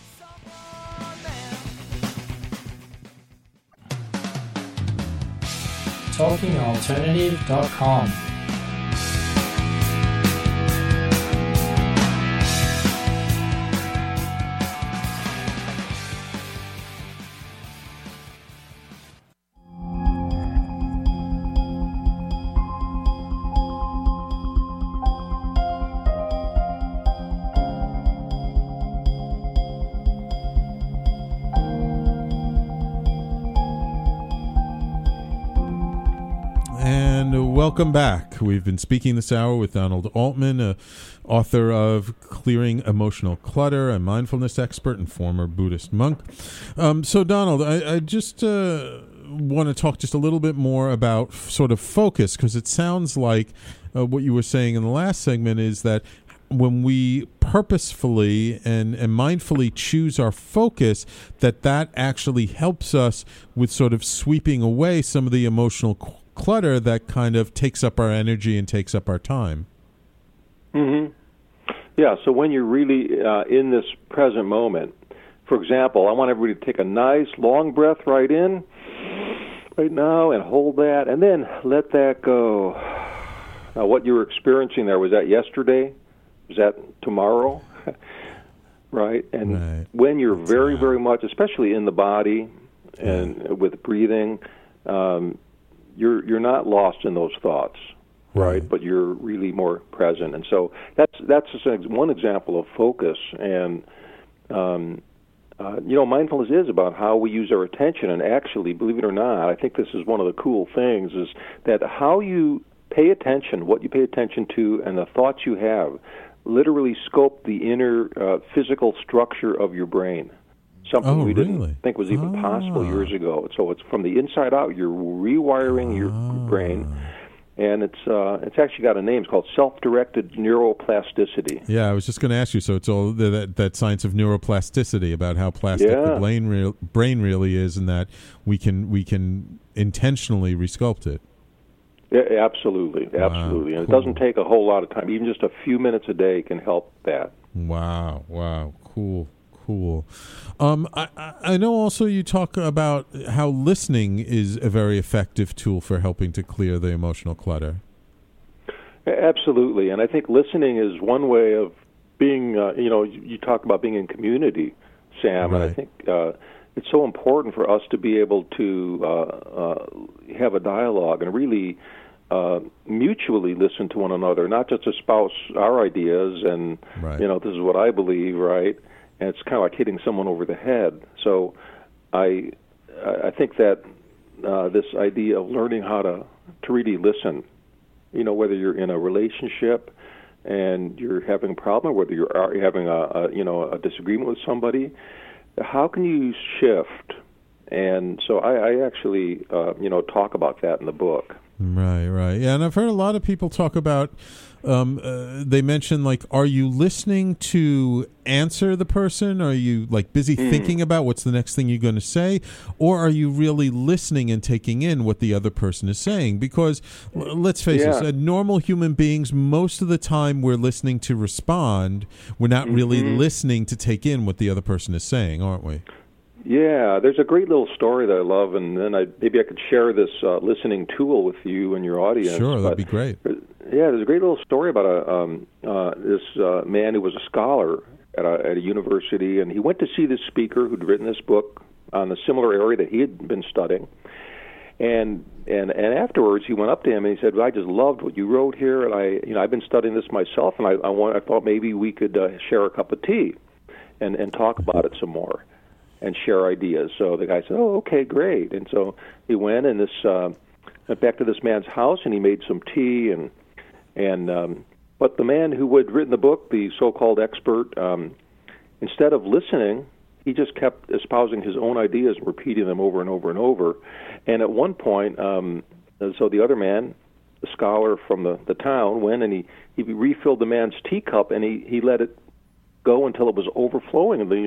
TalkingAlternative.com. Welcome back. We've been speaking this hour with Donald Altman, author of Clearing Emotional Clutter, a mindfulness expert and former Buddhist monk. So, Donald, I just want to talk just a little bit more about sort of focus, because it sounds like what you were saying in the last segment is that when we purposefully and mindfully choose our focus, that actually helps us with sort of sweeping away some of the emotional clutter that kind of takes up our energy and takes up our time. Mm-hmm. Yeah, so when you're really in this present moment, for example, I want everybody to take a nice long breath right in, right now, and hold that, and then let that go. Now, what you were experiencing there, was that yesterday? Was that tomorrow? Right? And when you're very, very much, especially in the body and with breathing, you're not lost in those thoughts, right? But you're really more present, and so that's just one example of focus. And mindfulness is about how we use our attention. And actually, believe it or not, I think this is one of the cool things, is that how you pay attention, what you pay attention to, and the thoughts you have literally scope the inner physical structure of your brain. Something we didn't think was even possible years ago. So it's from the inside out. You're rewiring your brain. And it's actually got a name. It's called self-directed neuroplasticity. Yeah, I was just going to ask you. So it's all that science of neuroplasticity, about how plastic the brain really is, and that we can intentionally resculpt it. Yeah, absolutely. And it doesn't take a whole lot of time. Even just a few minutes a day can help that. Wow, cool. I know also you talk about how listening is a very effective tool for helping to clear the emotional clutter. Absolutely, and I think listening is one way of being, you talk about being in community, Sam, right. And I think it's so important for us to be able to have a dialogue and really mutually listen to one another, not just espouse our ideas and, this is what I believe, right? And it's kind of like hitting someone over the head. So I think that this idea of learning how to really listen, whether you're in a relationship and you're having a problem, whether you're having a disagreement with somebody, how can you shift? And so I actually talk about that in the book. Right. Yeah, and I've heard a lot of people talk about, they mention, like, are you listening to answer the person? Are you, like, busy thinking about what's the next thing you're going to say? Or are you really listening and taking in what the other person is saying? Because, let's face it, normal human beings, most of the time we're listening to respond. We're not really listening to take in what the other person is saying, aren't we? Yeah, there's a great little story that I love, and then maybe I could share this listening tool with you and your audience. Sure, that'd be great. Yeah, there's a great little story about this man who was a scholar at a university, and he went to see this speaker who'd written this book on a similar area that he had been studying. And afterwards, he went up to him and he said, "Well, I just loved what you wrote here, and I've been studying this myself, and I thought maybe we could share a cup of tea and talk about it some more and share ideas." So the guy said, "Oh, okay, great." And so he went and went back to this man's house, and he made some tea, but the man who had written the book, the so-called expert, instead of listening, he just kept espousing his own ideas and repeating them over and over and over. And at one point, so the other man, the scholar from the town, went and he refilled the man's teacup, and he let it go until it was overflowing. And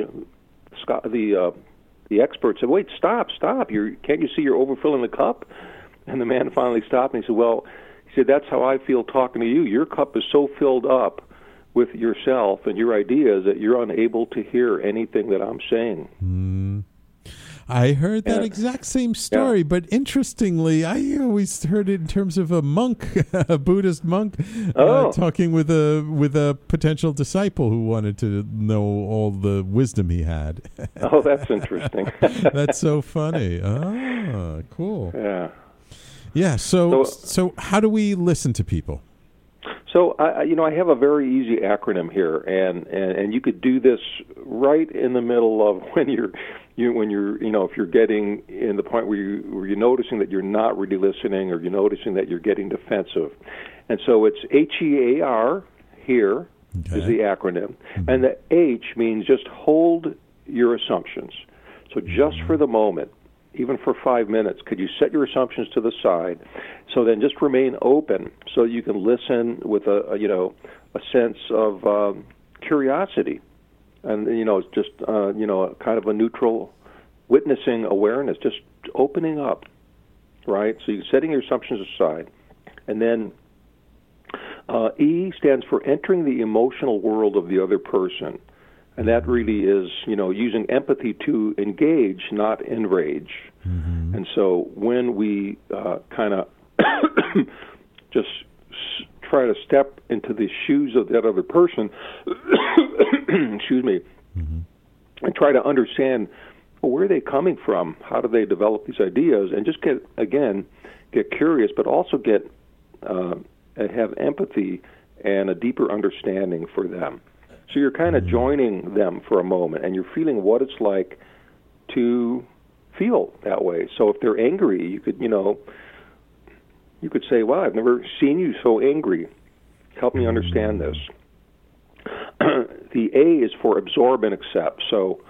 the expert said, "Wait, stop! Can't you see you're overfilling the cup?" And the man finally stopped, and he said, "That's how I feel talking to you. Your cup is so filled up with yourself and your ideas that you're unable to hear anything that I'm saying." I heard that exact same story, but interestingly, I always heard it in terms of a monk, a Buddhist monk, talking with a potential disciple who wanted to know all the wisdom he had. Oh, that's interesting. That's so funny. Ah, cool. Yeah. So how do we listen to people? So I have a very easy acronym here, and you could do this right in the middle of when you're if you're getting in the point where you're noticing that you're not really listening, or you're noticing that you're getting defensive. And so it's HEAR here is the acronym, and the H means just hold your assumptions. So just for the moment, even for 5 minutes, could you set your assumptions to the side? So then just remain open so you can listen with a sense of curiosity. And, just, kind of a neutral witnessing awareness, just opening up, right? So you're setting your assumptions aside. And then E stands for entering the emotional world of the other person. And that really is, using empathy to engage, not enrage. And so when we kind of just try to step into the shoes of that other person, excuse me, and try to understand, where are they coming from? How do they develop these ideas? And just get curious, but also have empathy and a deeper understanding for them. So you're kind of joining them for a moment, and you're feeling what it's like to feel that way. So if they're angry, you could say, wow, I've never seen you so angry. Help me understand this. The A is for absorb and accept. So,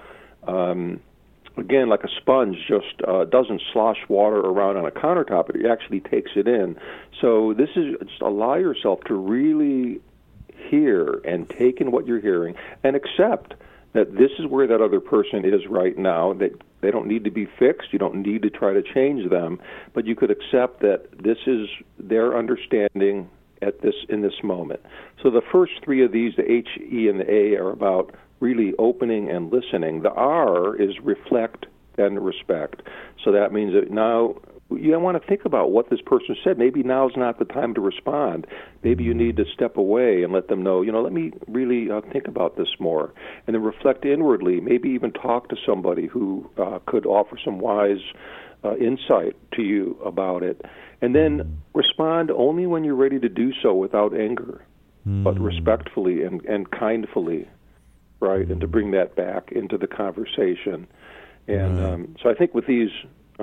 again, like a sponge just doesn't slosh water around on a countertop. It actually takes it in. So this is just allow yourself to really hear and take in what you're hearing and accept that this is where that other person is right now, that they don't need to be fixed. You don't need to try to change them, but you could accept that this is their understanding in this moment. So the first three of these, the H, E, and the A, are about really opening and listening. The R is reflect and respect. So that means that now you want to think about what this person said. Maybe now's not the time to respond. Maybe you need to step away and let them know, let me really think about this more. And then reflect inwardly, maybe even talk to somebody who could offer some wise insight to you about it. And then respond only when you're ready to do so without anger, but respectfully and kindfully, right? And to bring that back into the conversation. And so I think with these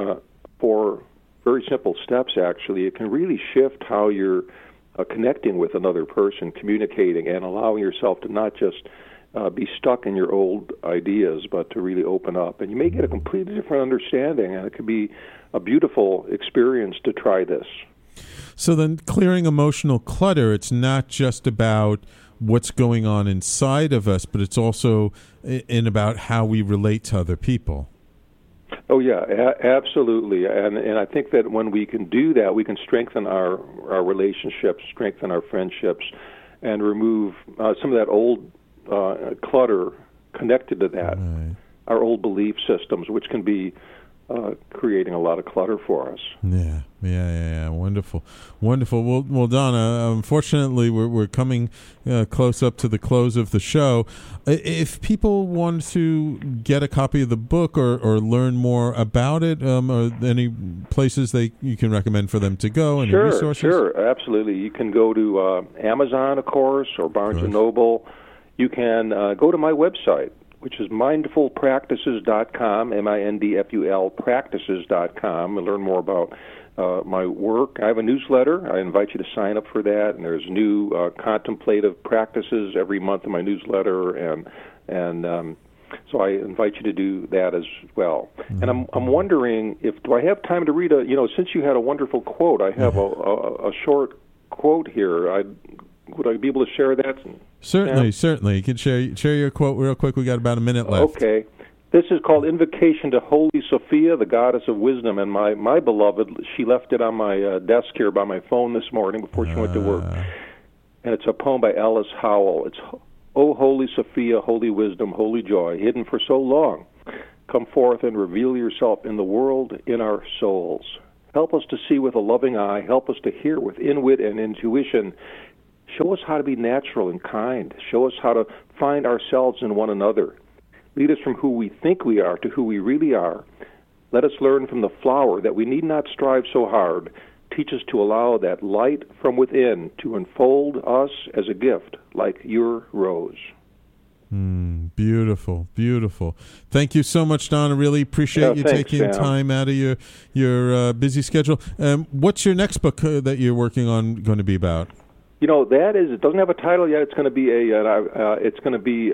4 very simple steps, actually, it can really shift how you're connecting with another person, communicating, and allowing yourself to not just be stuck in your old ideas, but to really open up. And you may get a completely different understanding, and it could be a beautiful experience to try this. So then clearing emotional clutter, it's not just about what's going on inside of us, but it's also about how we relate to other people. Oh, yeah, absolutely. And I think that when we can do that, we can strengthen our relationships, strengthen our friendships, and remove some of that old clutter connected to that, our old belief systems, which can be creating a lot of clutter for us. Yeah. Wonderful. Well, Donna, unfortunately, we're coming close up to the close of the show. If people want to get a copy of the book or learn more about it, are there any places you can recommend for them to go? Any resources? Sure, absolutely. You can go to Amazon, of course, or Barnes & Noble. You can go to my website, which is mindfulpractices.com, MINDFUL practices.com, and learn more about my work. I have a newsletter. I invite you to sign up for that, and there's new contemplative practices every month in my newsletter, and so I invite you to do that as well. Mm-hmm. And I'm wondering do I have time to read since you had a wonderful quote, I have a short quote here. Would I be able to share that? Certainly. You can share your quote real quick. We got about a minute left. Okay. This is called Invocation to Holy Sophia, the Goddess of Wisdom. And my beloved, she left it on my desk here by my phone this morning before she went to work. And it's a poem by Alice Howell. It's, O Holy Sophia, holy wisdom, holy joy, hidden for so long. Come forth and reveal yourself in the world, in our souls. Help us to see with a loving eye. Help us to hear with inwit and intuition. Show us how to be natural and kind. Show us how to find ourselves in one another. Lead us from who we think we are to who we really are. Let us learn from the flower that we need not strive so hard. Teach us to allow that light from within to unfold us as a gift, like your rose. Beautiful. Thank you so much, Don. I really appreciate you taking time out of your busy schedule. What's your next book that you're working on going to be about? It doesn't have a title yet. It's going to be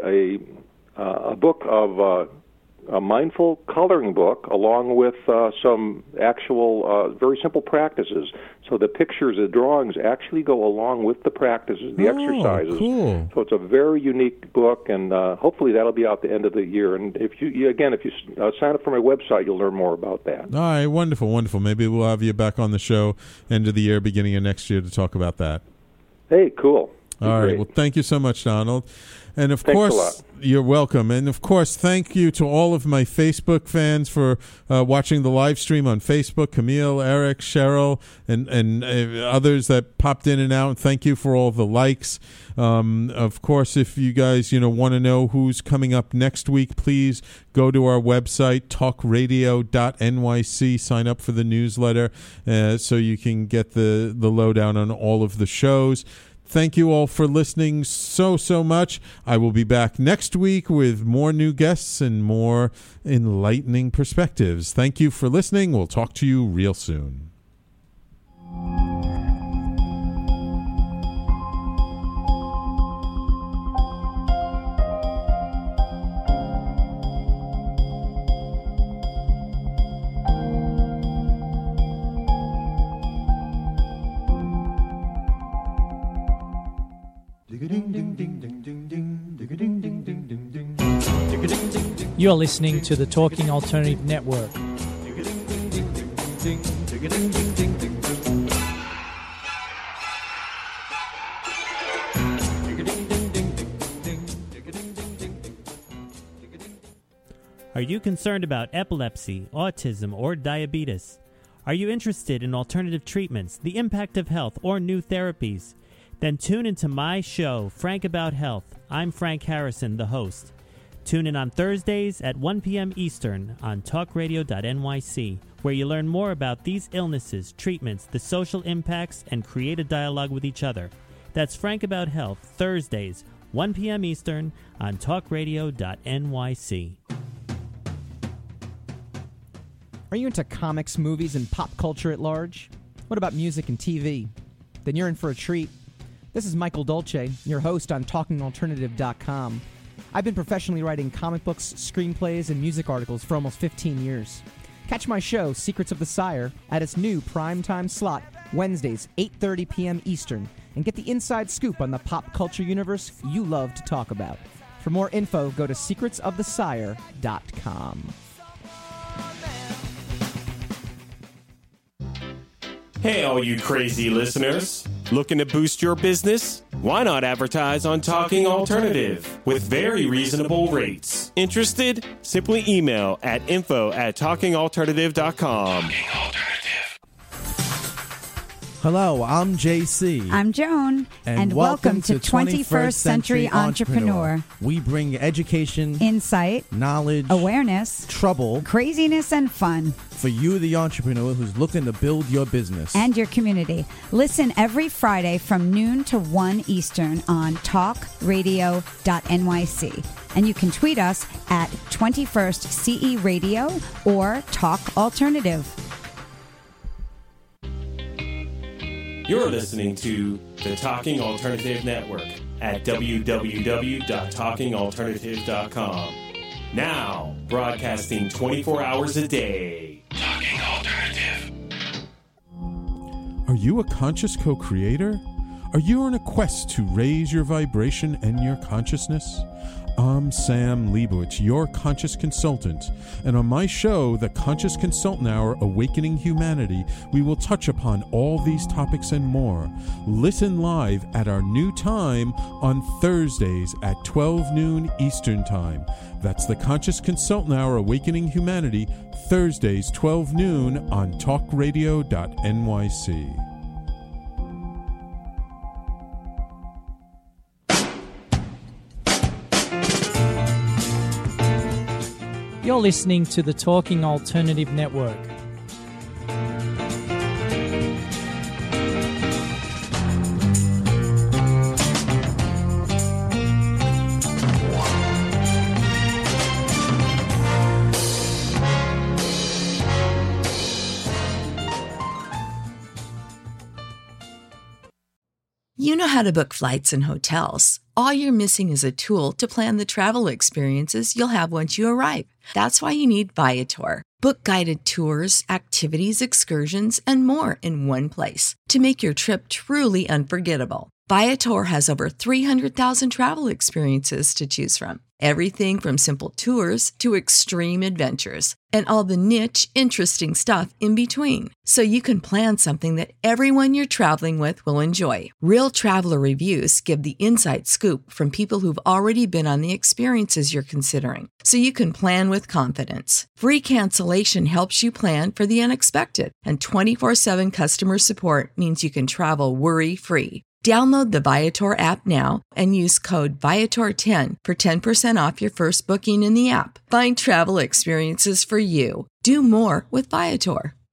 a book of a mindful coloring book, along with some actual very simple practices. So the pictures, the drawings, actually go along with the practices, the exercises. Cool. So it's a very unique book, and hopefully that'll be out the end of the year. And if you sign up for my website, you'll learn more about that. All right, wonderful. Maybe we'll have you back on the show end of the year, beginning of next year, to talk about that. Hey, cool. All right. Well, thank you so much, Donald. And of course, you're welcome. And of course, thank you to all of my Facebook fans for watching the live stream on Facebook. Camille, Eric, Cheryl, and others that popped in and out. Thank you for all the likes. Of course, if you guys want to know who's coming up next week, please go to our website, talkradio.nyc. Sign up for the newsletter so you can get the lowdown on all of the shows. Thank you all for listening so much. I will be back next week with more new guests and more enlightening perspectives. Thank you for listening. We'll talk to you real soon. You're listening to the Talking Alternative Network. Are you concerned about epilepsy, autism, or diabetes? Are you interested in alternative treatments, the impact of health, or new therapies? Then tune into my show, Frank About Health. I'm Frank Harrison, the host. Tune in on Thursdays at 1 p.m. Eastern on talkradio.nyc, where you learn more about these illnesses, treatments, the social impacts, and create a dialogue with each other. That's Frank About Health, Thursdays, 1 p.m. Eastern on talkradio.nyc. Are you into comics, movies, and pop culture at large? What about music and TV? Then you're in for a treat. This is Michael Dolce, your host on TalkingAlternative.com. I've been professionally writing comic books, screenplays, and music articles for almost 15 years. Catch my show, Secrets of the Sire, at its new primetime slot, Wednesdays, 8:30 p.m. Eastern, and get the inside scoop on the pop culture universe you love to talk about. For more info, go to secretsofthesire.com. Hey, all you crazy listeners. Looking to boost your business? Why not advertise on Talking Alternative with very reasonable rates? Interested? Simply email at info@talkingalternative.com. Hello, I'm JC. I'm Joan. And welcome to 21st Century Entrepreneur. We bring education, insight, knowledge, awareness, trouble, craziness, and fun for you, the entrepreneur who's looking to build your business and your community. Listen every Friday from noon to 1 Eastern on talkradio.nyc. And you can tweet us at 21st CE Radio or Talk Alternative. You're listening to the Talking Alternative Network at www.talkingalternative.com. Now, broadcasting 24 hours a day. Talking Alternative. Are you a conscious co-creator? Are you on a quest to raise your vibration and your consciousness? I'm Sam Leibowitz, your conscious consultant, and on my show, The Conscious Consultant Hour, Awakening Humanity, we will touch upon all these topics and more. Listen live at our new time on Thursdays at 12 noon Eastern Time. That's The Conscious Consultant Hour, Awakening Humanity, Thursdays, 12 noon on talkradio.nyc. You're listening to the Talking Alternative Network. You know how to book flights and hotels. All you're missing is a tool to plan the travel experiences you'll have once you arrive. That's why you need Viator. Book guided tours, activities, excursions, and more in one place to make your trip truly unforgettable. Viator has over 300,000 travel experiences to choose from. Everything from simple tours to extreme adventures and all the niche, interesting stuff in between. So you can plan something that everyone you're traveling with will enjoy. Real traveler reviews give the inside scoop from people who've already been on the experiences you're considering. So you can plan with confidence. Free cancellation helps you plan for the unexpected. And 24/7 customer support means you can travel worry-free. Download the Viator app now and use code Viator10 for 10% off your first booking in the app. Find travel experiences for you. Do more with Viator.